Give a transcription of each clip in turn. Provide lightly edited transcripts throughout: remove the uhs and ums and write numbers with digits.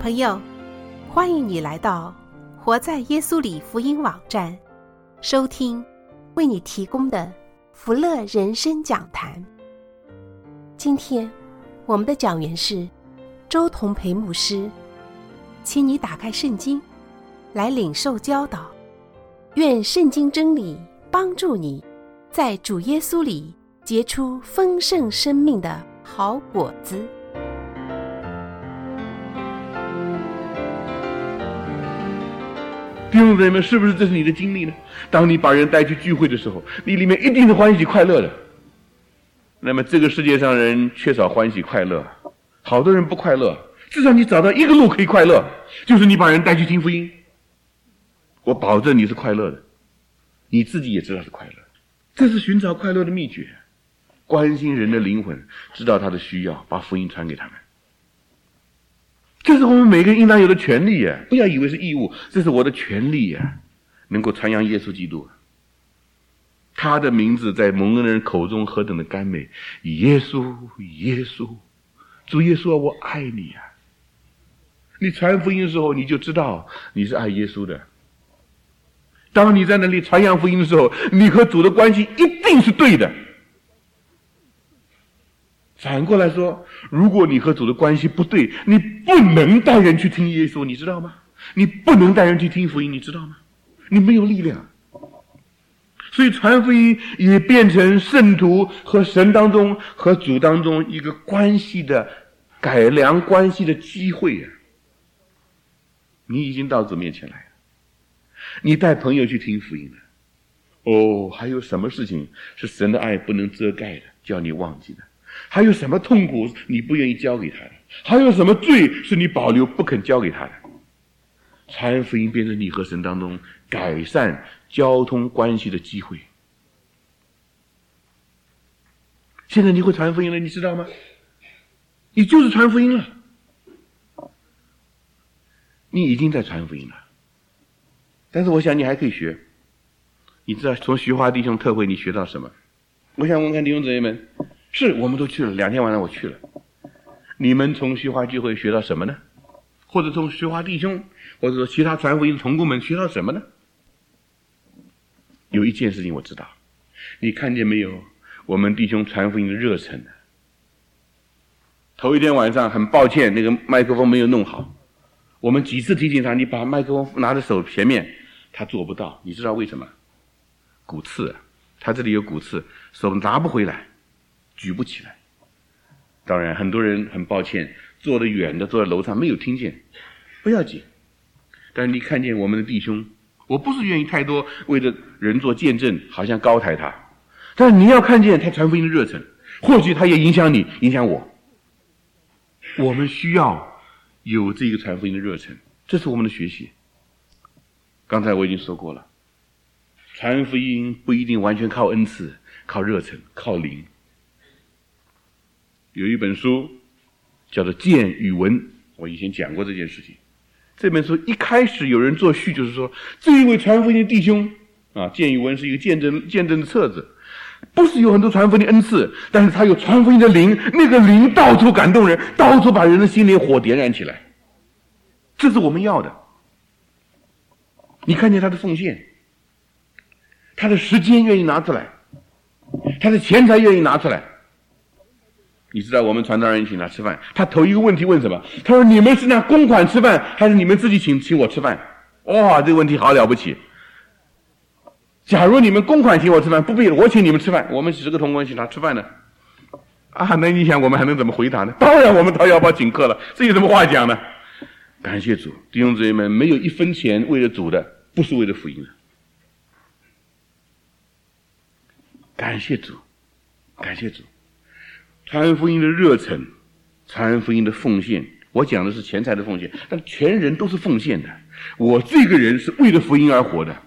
朋友，欢迎你来到活在耶稣里福音网站，收听为你提供的福乐人生讲坛。今天我们的讲员是周同培牧师，请你打开圣经来领受教导，愿圣经真理帮助你在主耶稣里结出丰盛生命的好果子。 弟兄姊妹们，是不是这是你的经历呢？当你把人带去聚会的时候，你里面一定是欢喜快乐的。那么这个世界上人缺少欢喜快乐，好多人不快乐，至少你找到一个路可以快乐，就是你把人带去听福音。我保证你是快乐的，你自己也知道是快乐。这是寻找快乐的秘诀，关心人的灵魂，知道他的需要，把福音传给他们。这是我们每个人应当有的权利呀！不要以为是义务，这是我的权利呀！能够传扬耶稣基督，他的名字在蒙恩人口中何等的甘美！耶稣，耶稣，主耶稣啊，我爱你啊！你传福音的时候，你就知道你是爱耶稣的。当你在那里传扬福音的时候，你和主的关系一定是对的。反过来说，如果你和主的关系不对，你不能带人去听耶稣，你知道吗？你不能带人去听福音，你知道吗？你没有力量。所以传福音也变成圣徒和神当中和主当中一个关系的改良关系的机会啊！你已经到主面前来了，你带朋友去听福音了。哦，还有什么事情是神的爱不能遮盖的，叫你忘记的？还有什么痛苦你不愿意交给他的？还有什么罪是你保留不肯交给他的？传福音变成你和神当中改善交通关系的机会。现在你会传福音了，你知道吗？你就是传福音了，你已经在传福音了。但是我想你还可以学。你知道从徐华弟兄特会你学到什么？我想问看弟兄姊妹们，是我们都去了，2天晚上我去了。你们从徐华聚会学到什么呢？或者从徐华弟兄，或者说其他传福音同工们学到什么呢？有一件事情我知道，你看见没有？我们弟兄传福音的热忱。头一天晚上很抱歉，那个麦克风没有弄好，我们几次提醒他，你把麦克风拿在手前面，他做不到。你知道为什么？骨刺，他这里有骨刺，手拿不回来，举不起来。当然很多人很抱歉，坐得远的，坐在楼上没有听见，不要紧。但是你看见我们的弟兄，我不是愿意太多为了人做见证，好像高抬他，但是你要看见他传福音的热忱，或许他也影响你，影响我。我们需要有这个传福音的热忱，这是我们的学习。刚才我已经说过了，传福音不一定完全靠恩赐，靠热忱，靠灵。有一本书叫做《见与闻》，我以前讲过这件事情。这本书一开始有人做序，就是说这一位传福音的弟兄啊，《见与闻》是一个见证的册子，不是有很多传福音的恩赐，但是他有传福音的灵，那个灵到处感动人，到处把人的心灵火点燃起来，这是我们要的。你看见他的奉献，他的时间愿意拿出来，他的钱财愿意拿出来。你知道我们传道人请他吃饭，他头一个问题问什么？他说你们是拿公款吃饭，还是你们自己请我吃饭？哇，这个问题好了不起。假如你们公款请我吃饭，不必了，我请你们吃饭，我们10个同工请他吃饭呢。啊，那你想我们还能怎么回答呢？当然我们掏腰包请客了，这有什么话讲呢？感谢主，弟兄姊妹们，没有1分钱为了主的，不是为了福音的。感谢主，感谢主。传福音的热忱，传福音的奉献，我讲的是钱财的奉献，但全人都是奉献的。我这个人是为了福音而活的。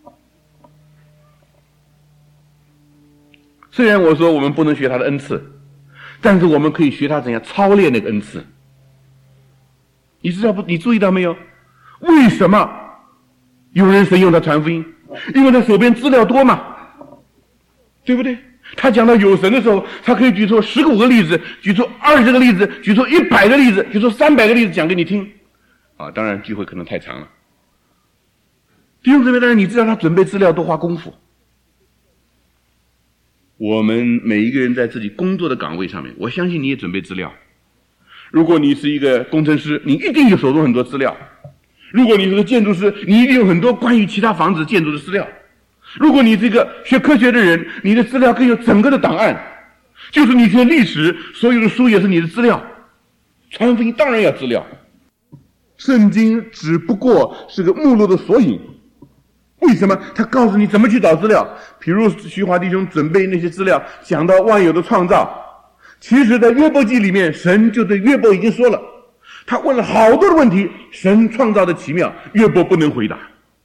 虽然我说我们不能学他的恩赐，但是我们可以学他怎样操练那个恩赐。你知道不？你注意到没有？为什么有人神用他传福音？因为他手边资料多嘛，对不对？他讲到有神的时候，他可以举出15个例子，举出20个例子，举出100个例子，举出300个例子讲给你听。 啊，当然聚会可能太长了。弟兄姊妹，当然你知道他准备资料多花功夫。我们每一个人在自己工作的岗位上面，我相信你也准备资料。如果你是一个工程师，你一定有手中很多资料；如果你是个建筑师，你一定有很多关于其他房子建筑的资料；如果你是一个学科学的人，你的资料更有整个的档案。就是你学历史，所有的书也是你的资料。传福音当然要资料，圣经只不过是个目录的索引。为什么？他告诉你怎么去找资料。比如徐华弟兄准备那些资料，讲到万有的创造，其实在约伯记里面，神就对约伯已经说了，他问了好多的问题，神创造的奇妙，约伯不能回答。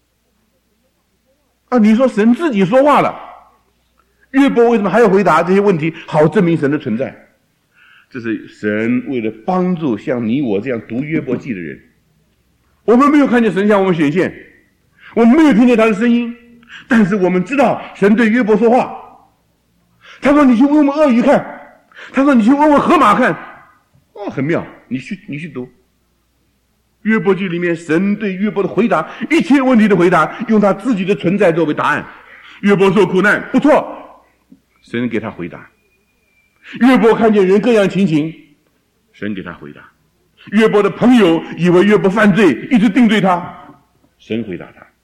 啊，你说神自己说话了，约伯为什么还要回答这些问题，好证明神的存在？这是神为了帮助像你我这样读约伯记的人。我们没有看见神向我们显现，我们没有听见他的声音，但是我们知道神对约伯说话。他说你去问问鳄鱼看，他说你去问问河马看。哦，很妙，你去读约伯记里面神对约伯的回答，一切问题的回答，用他自己的存在作为答案。约伯受苦难，不错，神给他回答。约伯看见人各样情形，神给他回答。约伯的朋友以为约伯犯罪，一直定罪他，神回答他。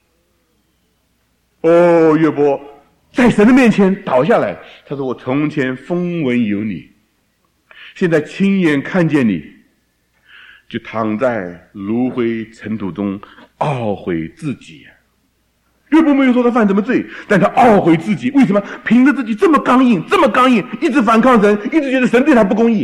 哦，约伯在神的面前倒下来，他说我从前风闻有你，现在亲眼看见你，就躺在炉灰尘土中懊悔自己。约伯没有说他犯什么罪，但他懊悔自己。为什么？凭着自己这么刚硬，一直反抗神，一直觉得神对他不公义。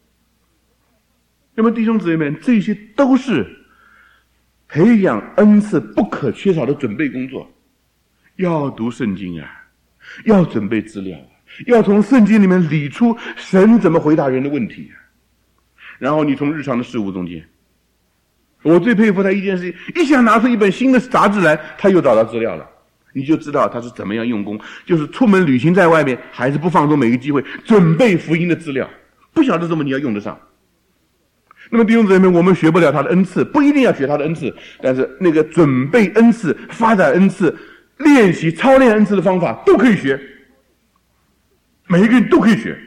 那么弟兄姊妹们，这些都是培养恩赐不可缺少的准备工作。要读圣经啊，要准备资料，要从圣经里面理出神怎么回答人的问题。然后你从日常的事物中间，我最佩服他一件事情，一想拿出一本新的杂志来，他又找到资料了，你就知道他是怎么样用功，就是出门旅行在外面，还是不放纵每个机会准备福音的资料，不晓得怎么你要用得上。那么弟兄姊妹，我们学不了他的恩赐，不一定要学他的恩赐，但是那个准备恩赐、发展恩赐、练习操练恩赐的方法都可以学，每一个人都可以学。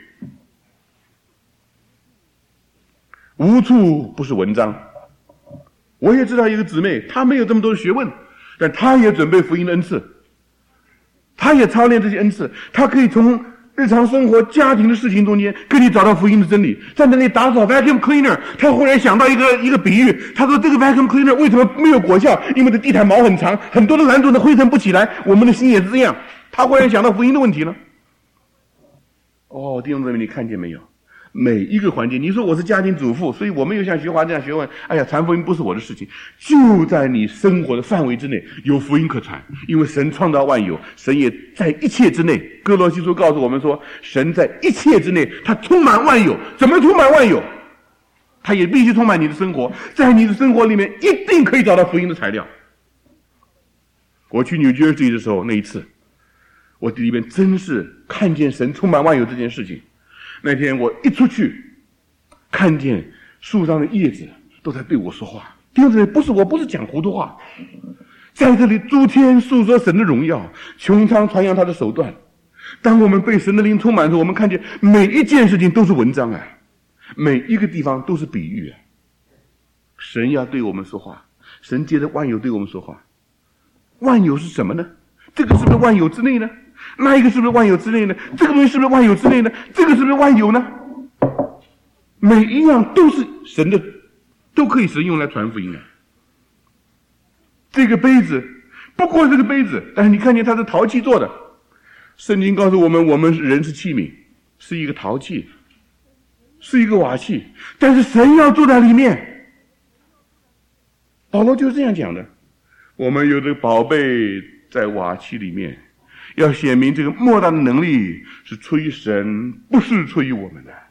无处不是文章。我也知道一个姊妹，她没有这么多的学问，但她也准备福音的恩赐，她也操练这些恩赐，她可以从日常生活家庭的事情中间给你找到福音的真理。在那里打扫 vacuum cleaner， 她忽然想到一个比喻，她说这个 vacuum cleaner 为什么没有果效？因为这地毯毛很长，很多的蓝图的灰尘不起来，我们的心也是这样。她忽然想到福音的问题了。哦，弟兄姊妹，你看见没有？每一个环节，你说我是家庭主妇，所以我没有像徐华这样学问，哎呀，传福音不是我的事情。就在你生活的范围之内有福音可传，因为神创造万有，神也在一切之内。哥罗西书告诉我们说，神在一切之内，他充满万有。怎么充满万有？他也必须充满你的生活，在你的生活里面一定可以找到福音的材料。我去New Jersey的时候，那一次我里面真是看见神充满万有这件事情。那天我一出去，看见树上的叶子都在对我说话。弟兄姊妹，我不是讲糊涂话，在这里诸天诉说神的荣耀，穹苍传扬他的手段。当我们被神的灵充满的时候，我们看见每一件事情都是文章啊，每一个地方都是比喻啊。神要对我们说话，神借着万有对我们说话。万有是什么呢？这个是不是万有之内呢？那一个是不是万有之内呢？这个东西是不是万有之内呢？这个是不是万有呢？每一样都是神的，都可以神用来传福音啊。这个杯子不过是个杯子，但是你看见它是陶器做的。圣经告诉我们，我们人是器皿，是一个陶器，是一个瓦器，但是神要住在里面。保罗就是这样讲的，我们有这个宝贝在瓦器里面，要显明这个莫大的能力是出于神，不是出于我们的。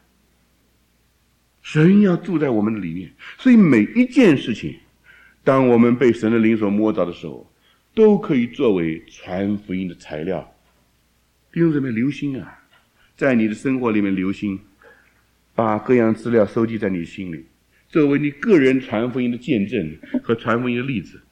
神要住在我们的里面，所以每一件事情，当我们被神的灵所摸着的时候，都可以作为传福音的材料。弟兄姊妹，留心啊，在你的生活里面留心，把各样资料收集在你心里， 作为你个人传福音的见证和传福音的例子。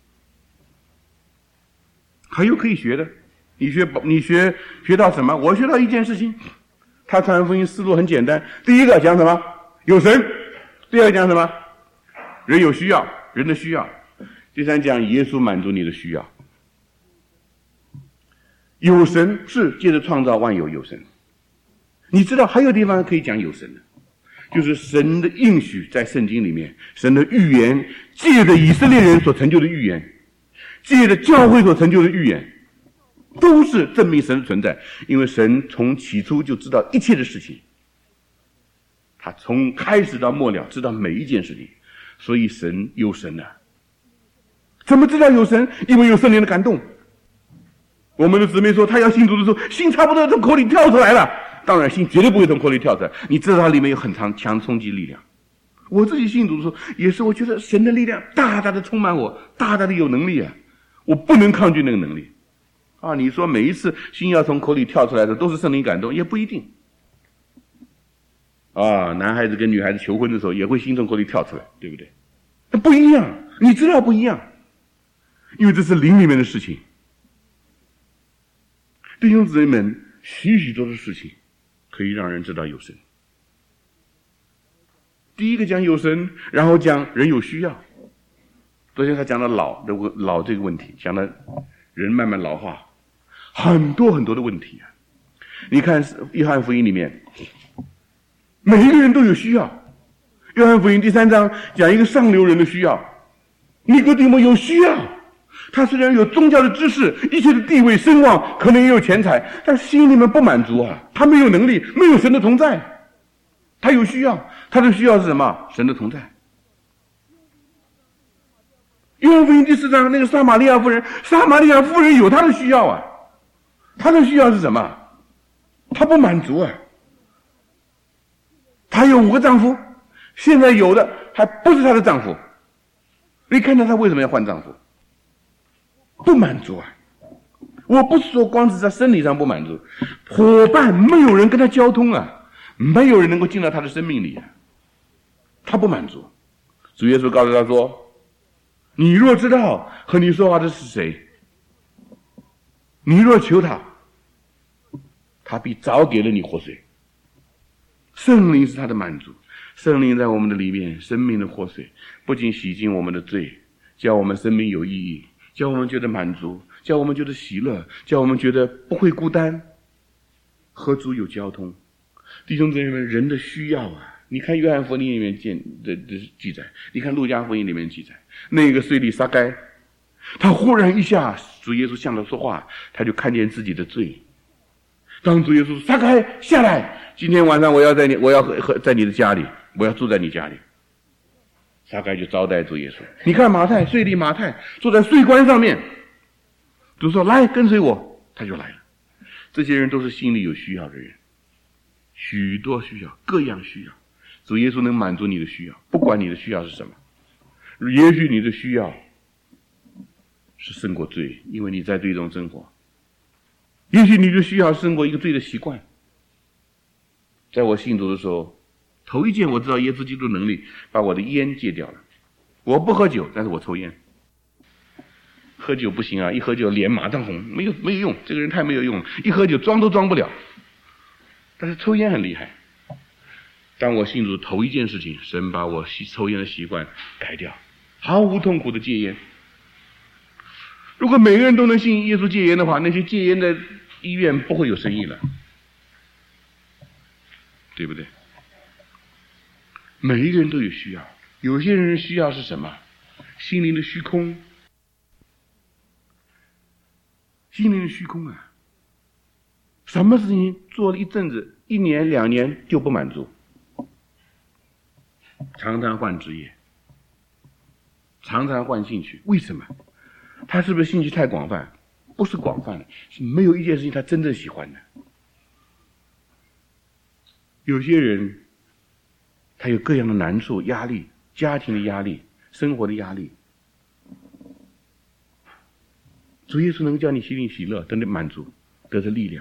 还有可以学的，你学到什么？我学到一件事情，他传福音思路很简单。第一个讲什么？有神。第二个讲什么？人有需要，人的需要。第三讲耶稣满足你的需要。有神是借着创造万有有神。你知道还有地方可以讲有神的，就是神的应许在圣经里面，神的预言，借着以色列人所成就的预言，借着教会所成就的预言，都是证明神的存在。因为神从起初就知道一切的事情，他从开始到末了知道每一件事情，所以神有神啊。怎么知道有神？因为有圣灵的感动。我们的姊妹说她要信主的时候，心差不多从口里跳出来了，当然心绝对不会从口里跳出来，你知道它里面有很强冲击力量。我自己信主的时候也是，我觉得神的力量大大的充满我，大大的有能力啊，我不能抗拒那个能力啊。你说每一次心要从口里跳出来的都是圣灵感动，也不一定啊。男孩子跟女孩子求婚的时候也会心从口里跳出来，对不对？那不一样，你知道不一样，因为这是灵里面的事情。弟兄姊妹们，许许多多的事情可以让人知道有神。第一个讲有神，然后讲人有需要。昨天他讲了老这个问题，讲了人慢慢老化，很多很多的问题啊。你看约翰福音里面，每一个人都有需要。约翰福音第3章讲一个上流人的需要，尼哥底母有需要。他虽然有宗教的知识，一切的地位声望，可能也有钱财，但心里面不满足啊。他没有能力，没有神的同在，他有需要。他的需要是什么？神的同在。约翰福音第4章那个撒玛利亚妇人有她的需要啊。她的需要是什么？她不满足啊。她有5个丈夫，现在有的还不是她的丈夫。你看到她为什么要换丈夫？不满足啊！我不是说光是在生理上不满足，伙伴没有人跟他交通啊，没有人能够进到他的生命里啊，他不满足。主耶稣告诉他说：“你若知道和你说话的是谁，你若求他，他必早给了你活水。”圣灵是他的满足，圣灵在我们的里面，生命的活水，不仅洗净我们的罪，叫我们生命有意义，叫我们觉得满足，叫我们觉得喜乐，叫我们觉得不会孤单，和主有交通。弟兄姊妹们，人的需要啊，你看约翰福音里面的记载，你看路加福音里面记载，那个税吏撒该，他忽然一下，主耶稣向他说话，他就看见自己的罪。当主耶稣说：“撒该，下来，今天晚上我要在你的家里，我要住在你家里。”撒该就招待主耶稣。你看税吏马太坐在税关上面，主说：“来，跟随我。”他就来了。这些人都是心里有需要的人，许多需要，各样需要。主耶稣能满足你的需要，不管你的需要是什么。也许你的需要是胜过罪，因为你在罪中生活。也许你的需要胜过一个罪的习惯。在我信主的时候，头一件我知道耶稣基督的能力，把我的烟戒掉了。我不喝酒，但是我抽烟。喝酒不行啊，一喝酒脸马上红，没有用，这个人太没有用了，一喝酒装都装不了。但是抽烟很厉害。当我信主头一件事情，神把我抽烟的习惯改掉，毫无痛苦的戒烟。如果每个人都能信耶稣戒烟的话，那些戒烟的医院不会有生意了，对不对？每一个人都有需要，有些人需要是什么？心灵的虚空，心灵的虚空啊！什么事情做了一阵子、1年、2年就不满足，常常换职业，常常换兴趣，为什么？他是不是兴趣太广泛？不是广泛的，是没有一件事情他真正喜欢的。有些人他有各样的难处、压力，家庭的压力、生活的压力。主耶稣能叫你心里喜乐，得到满足，得到力量。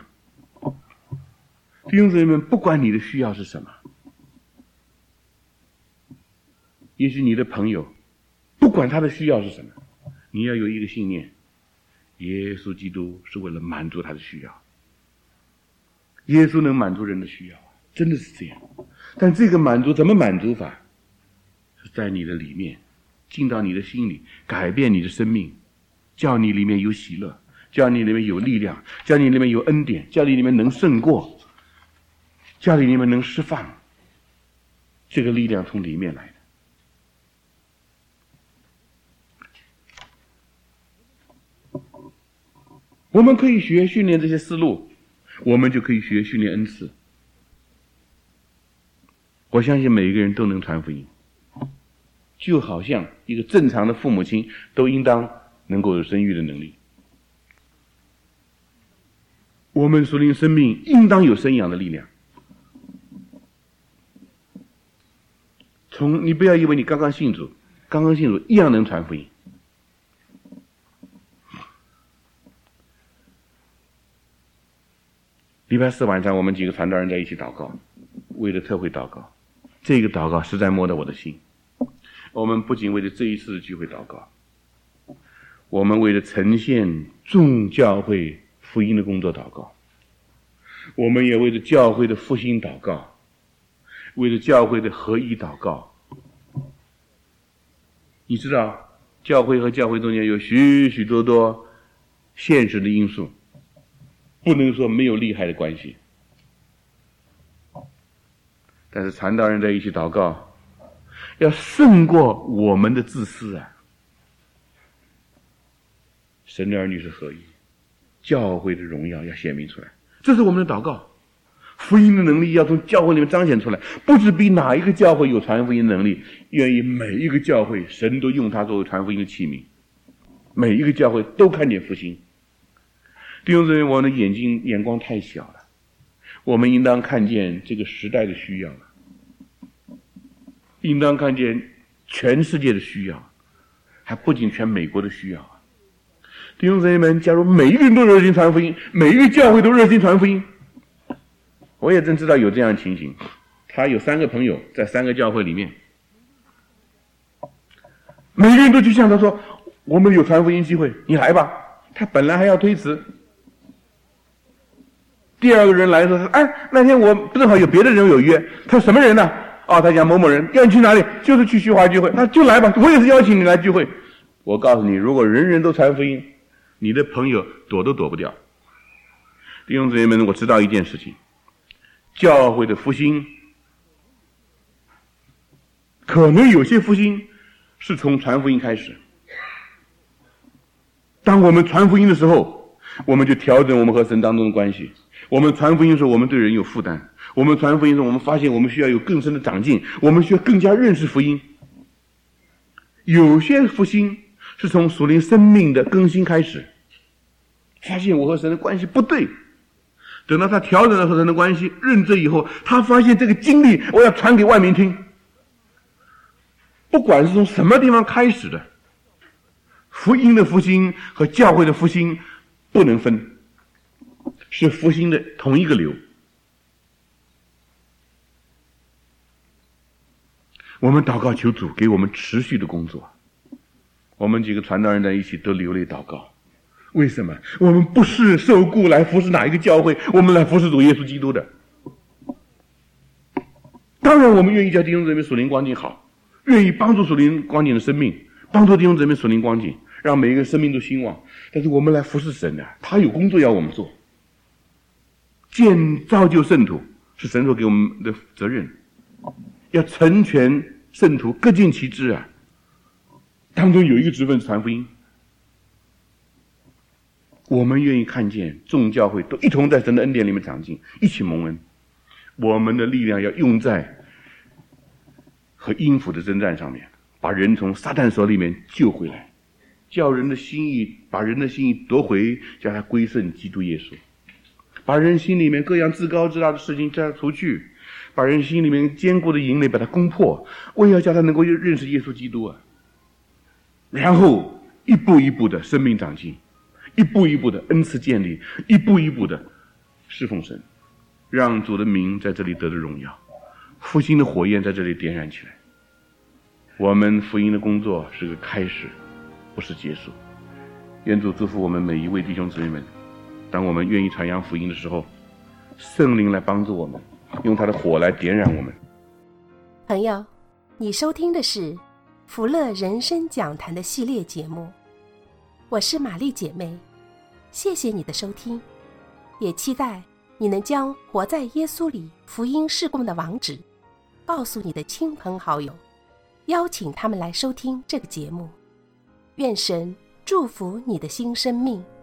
弟兄姊妹们，不管你的需要是什么， 也许你的朋友，不管他的需要是什么，你要有一个信念，耶稣基督是为了满足他的需要。耶稣能满足人的需要，真的是这样。但这个满足怎么满足法？是在你的里面，进到你的心里，改变你的生命，叫你里面有喜乐，叫你里面有力量，叫你里面有恩典，叫你里面能胜过，叫你里面能释放。这个力量从里面来的。我们可以学训练这些思路，我们就可以学训练恩赐。我相信每一个人都能传福音，就好像一个正常的父母亲都应当能够有生育的能力。我们属灵生命应当有生养的力量。你不要以为你刚刚信主一样能传福音。礼拜四晚上我们几个传道人在一起祷告，为了特会祷告。这个祷告实在摸到我的心。我们不仅为了这一次的聚会祷告，我们为了呈现众教会福音的工作祷告，我们也为了教会的复兴祷告，为了教会的合一祷告。你知道教会和教会中间有许许多多现实的因素，不能说没有利害的关系。但是传道人在一起祷告，要胜过我们的自私啊！神的儿女是合一，教会的荣耀要显明出来，这是我们的祷告。福音的能力要从教会里面彰显出来，不只比哪一个教会有传福音能力，愿意每一个教会神都用它作为传福音的器皿，每一个教会都看见复兴。弟兄姊妹，我们的眼光太小了，我们应当看见这个时代的需要了，应当看见全世界的需要，还不仅全美国的需要啊！弟兄姊妹们，假如每一个人都热心传福音，每一个教会都热心传福音，我也真知道有这样的情形。他有3个朋友在3个教会里面，每个人都去向他说：“我们有传福音机会，你来吧。”他本来还要推辞。第2个人来说：“哎，那天我正好有别的人有约。”他说：“什么人呢？”哦，他讲某某人，要你去哪里？就是去徐华聚会。那就来吧，我也是邀请你来聚会。我告诉你，如果人人都传福音，你的朋友躲都躲不掉。弟兄姊妹们，我知道一件事情，教会的复兴，可能有些复兴是从传福音开始。当我们传福音的时候，我们就调整我们和神当中的关系。我们传福音的时候，我们对人有负担。我们传福音的时候，我们发现我们需要有更深的长进，我们需要更加认识福音。有些复兴是从属灵生命的更新开始，发现我和神的关系不对，等到他调整了和神的关系，认罪以后，他发现这个经历我要传给外面听。不管是从什么地方开始的，福音的复兴和教会的复兴不能分，是复兴的同一个流。我们祷告求主给我们持续的工作。我们几个传道人在一起都流泪祷告。为什么？我们不是受雇来服侍哪一个教会，我们来服侍主耶稣基督的。当然我们愿意叫弟兄姊妹属灵光景好，愿意帮助属灵光景的生命，帮助弟兄姊妹属灵光景，让每一个生命都兴旺。但是我们来服侍神的，他有工作要我们做。造就圣徒是神所给我们的责任，要成全圣徒，各尽其职啊。当中有一个职分传福音。我们愿意看见众教会都一同在神的恩典里面长进，一起蒙恩。我们的力量要用在和阴府的征战上面，把人从撒旦手里面救回来，叫人的心意，把人的心意夺回，叫他归顺基督耶稣，把人心里面各样自高自大的事情叫他除去，把人心里面坚固的营垒把他攻破，为要叫他能够认识耶稣基督啊。然后一步一步的生命长进，一步一步的恩赐建立，一步一步的侍奉神，让主的名在这里得到荣耀，复兴的火焰在这里点燃起来。 我们福音的工作是个开始，不是结束。愿主祝福我们每一位弟兄姊妹们，当我们愿意传扬福音的时候，圣灵来帮助我们，用他的火来点燃我们。 朋友，你收听的是福乐人生讲坛的系列节目，我是玛丽姐妹，谢谢你的收听，也期待你能将活在耶稣里福音事工的网址告诉你的亲朋好友，邀请他们来收听这个节目。愿神祝福你的新生命。